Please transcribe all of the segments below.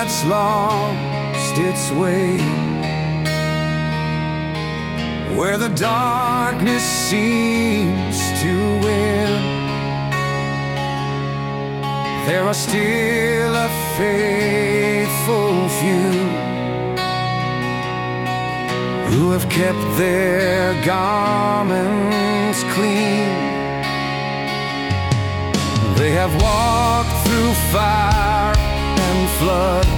night's lost its way, where the darkness seems to win, there are still a faithful few who have kept their garments clean. They have walked through fire and flood,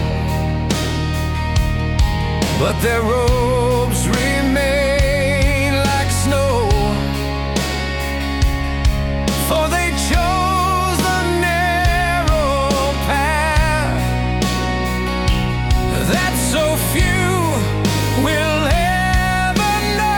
but their robes remain like snow, for they chose the narrow path that so few will ever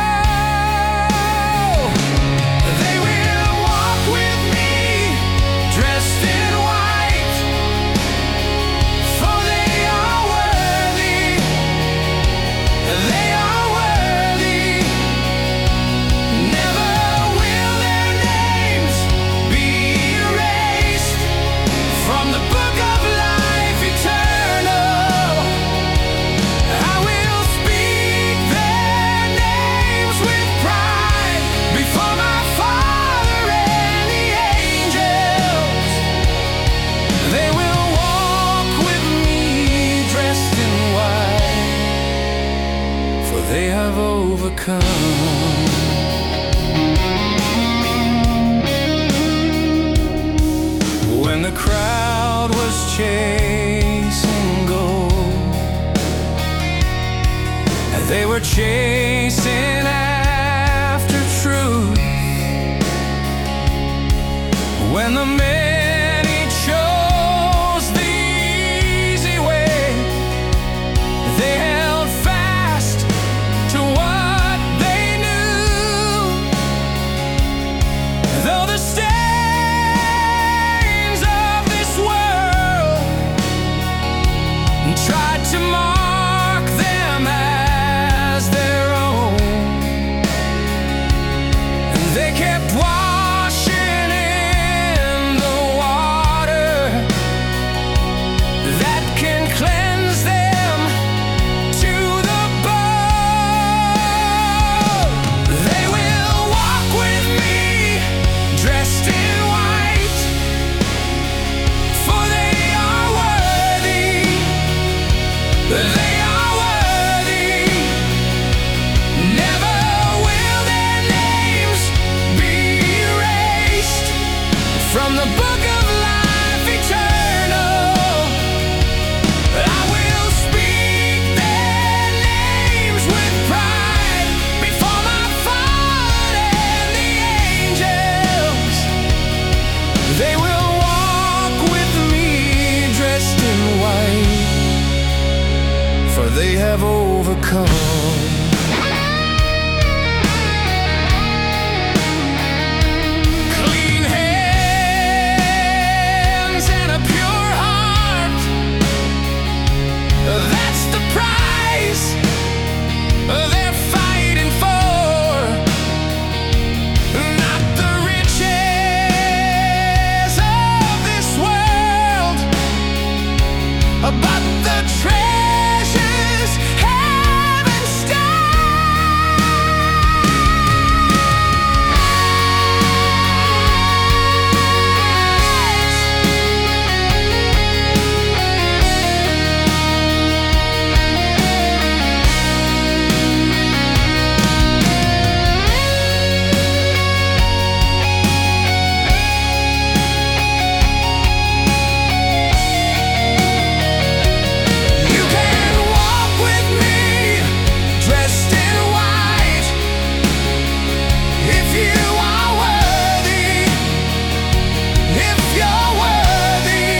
know. They will walk with me dressed in white, for they are worthy. They are worthy. Never will their names be erased from the book of life eternal. I will speak their names with pride before my Father and the angels. They will walk with me dressed in white, for they have overcome. When the crowd was chasing gold, they were chasing after truth. When the many chose the easy way, they held fast to what they knew. Though the stains of this world tried to mark them as their own, they kept washing in the water that can cleanse them to the bone. They will walk with me dressed in white, for they are worthy. They are worthy. Never will their names be erased from the book of life eternal. I will speak their names with pride before my Father and the angels. They will walk with me dressed in white, for they have overcome. Clean hands and a pure heart, that's the prize they're fighting for. Not the riches of this world, but the treasures heaven You can walk with me dressed in white, if you are worthy. If you're worthy,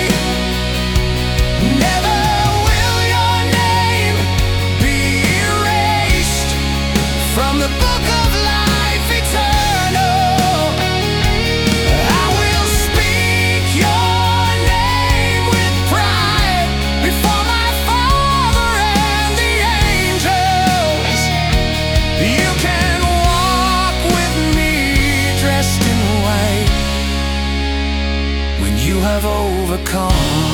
never will your name be erased from the book of life eternal. I will speak your name with pride before my Father and the angels. You can walk with me dressed in white when you have overcome.